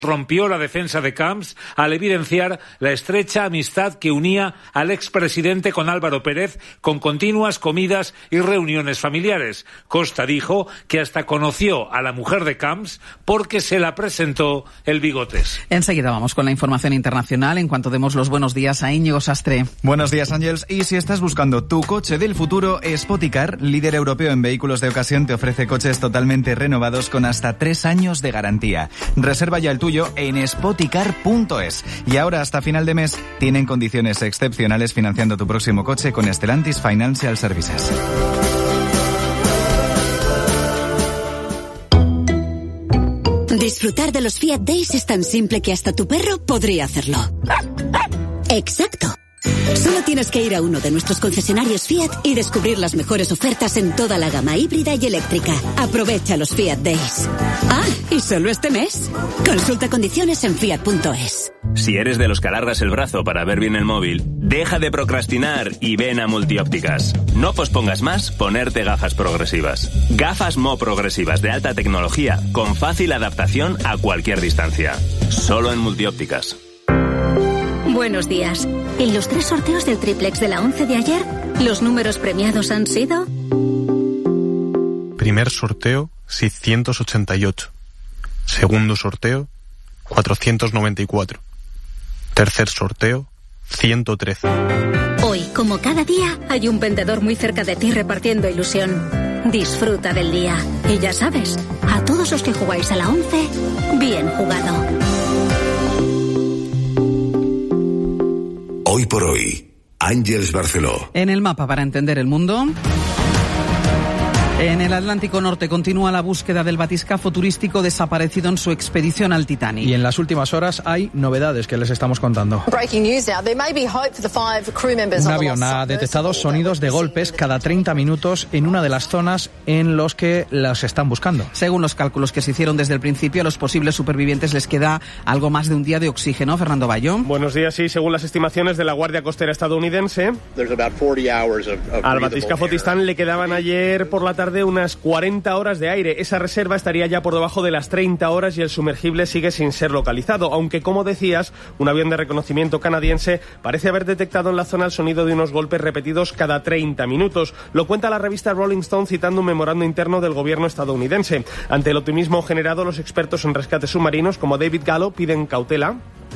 Rompió la defensa de Camps al evidenciar la estrecha amistad que unía al expresidente con Álvaro Pérez, con continuas comidas y reuniones familiares. Costa dijo que hasta conoció a la mujer de Camps porque se la presentó el Bigotes. Enseguida vamos con la información internacional en cuanto demos los buenos días a Íñigo Sastre. Buenos días, Ángels. Y si estás buscando tu coche del futuro, Spoticar, líder europeo en vehículos de ocasión, te ofrece coches totalmente renovados con hasta 3 años de garantía. Reserva ya el tuyo en spoticar.es. Y ahora hasta final de mes tienen condiciones excepcionales financiando tu próximo coche con Stellantis Financial Services. Disfrutar de los Fiat Days es tan simple que hasta tu perro podría hacerlo. Exacto. Solo tienes que ir a uno de nuestros concesionarios Fiat y descubrir las mejores ofertas en toda la gama híbrida y eléctrica. Aprovecha los Fiat Days. Ah, ¿y solo este mes? Consulta condiciones en fiat.es. Si eres de los que alargas el brazo para ver bien el móvil, deja de procrastinar y ven a Multiópticas. No pospongas más ponerte gafas progresivas. Gafas Mo progresivas de alta tecnología con fácil adaptación a cualquier distancia. Solo en Multiópticas. Buenos días. En los 3 sorteos del triplex de la 11 de ayer, los números premiados han sido... Primer sorteo, 688. Segundo sorteo, 494. Tercer sorteo, 113. Hoy, como cada día, hay un vendedor muy cerca de ti repartiendo ilusión. Disfruta del día. Y ya sabes, a todos los que jugáis a la 11, bien jugado. Hoy por hoy, Ángels Barceló. En el mapa para entender el mundo. En el Atlántico Norte continúa la búsqueda del batiscafo turístico desaparecido en su expedición al Titanic. Y en las últimas horas hay novedades que les estamos contando. Un avión ha detectado sonidos de golpes cada 30 minutos en una de las zonas en los que las están buscando. Según los cálculos que se hicieron desde el principio, a los posibles supervivientes les queda algo más de un día de oxígeno. Fernando Bayón. Buenos días, sí. Según las estimaciones de la Guardia Costera estadounidense, al batiscafo Titán le quedaban ayer por la tarde unas 40 horas de aire. Esa reserva estaría ya por debajo de las 30 horas y el sumergible sigue sin ser localizado, aunque, como decías, un avión de reconocimiento canadiense parece haber detectado en la zona el sonido de unos golpes repetidos cada 30 minutos. Lo cuenta la revista Rolling Stone citando un memorando interno del gobierno estadounidense. Ante el optimismo generado, los expertos en rescates submarinos como David Gallo piden cautela.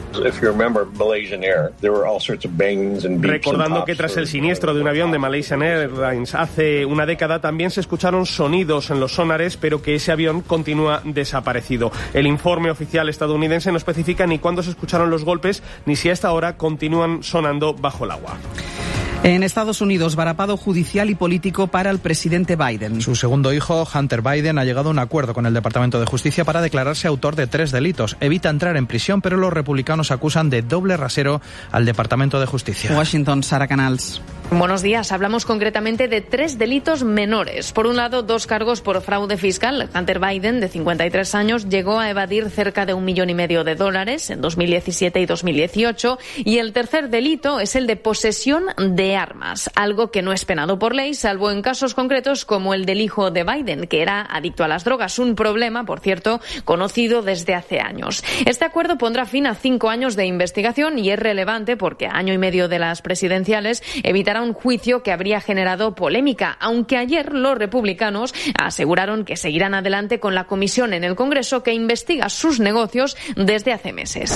Recordando que tras el siniestro de un avión de Malaysian Airlines hace una década también se escucharon sonidos en los sonares, pero que ese avión continúa desaparecido. El informe oficial estadounidense no especifica ni cuándo se escucharon los golpes ni si a esta hora continúan sonando bajo el agua. En Estados Unidos, varapalo judicial y político para el presidente Biden. Su segundo hijo, Hunter Biden, ha llegado a un acuerdo con el Departamento de Justicia para declararse autor de 3 delitos. Evita entrar en prisión, pero los republicanos acusan de doble rasero al Departamento de Justicia. Washington, Sara Canals. Buenos días. Hablamos concretamente de 3 delitos menores. Por un lado, 2 cargos por fraude fiscal. Hunter Biden, de 53 años, llegó a evadir cerca de $1,5 millones en 2017 y 2018. Y el tercer delito es el de posesión de armas, algo que no es penado por ley, salvo en casos concretos como el del hijo de Biden, que era adicto a las drogas, un problema, por cierto, conocido desde hace años. Este acuerdo pondrá fin a 5 años de investigación y es relevante porque a año y medio de las presidenciales evitará un juicio que habría generado polémica, aunque ayer los republicanos aseguraron que seguirán adelante con la comisión en el Congreso que investiga sus negocios desde hace meses.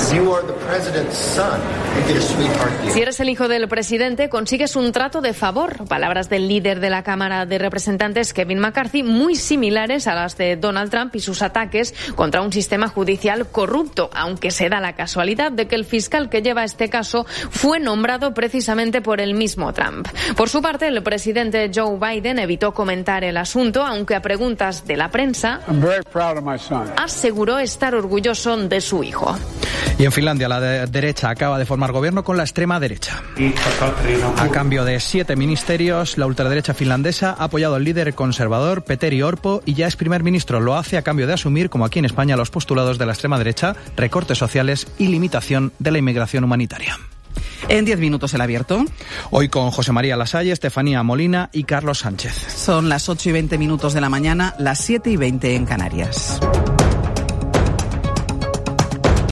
Si eres el hijo del presidente, consigues un trato de favor. Palabras del líder de la Cámara de Representantes, Kevin McCarthy, muy similares a las de Donald Trump y sus ataques contra un sistema judicial corrupto, aunque se da la casualidad de que el fiscal que lleva este caso fue nombrado precisamente por el mismo Trump. Por su parte, el presidente Joe Biden evitó comentar el asunto, aunque a preguntas de la prensa aseguró estar orgulloso de su hijo. Y en Finlandia, la derecha acaba de formar gobierno con la extrema derecha. A cambio de 7 ministerios, la ultraderecha finlandesa ha apoyado al líder conservador Petteri Orpo y ya es primer ministro. Lo hace a cambio de asumir, como aquí en España, los postulados de la extrema derecha, recortes sociales y limitación de la inmigración humanitaria. En 10 minutos el abierto. Hoy con José María Lasalle, Estefanía Molina y Carlos Sánchez. Son las 8:20 de la mañana, las 7:20 en Canarias.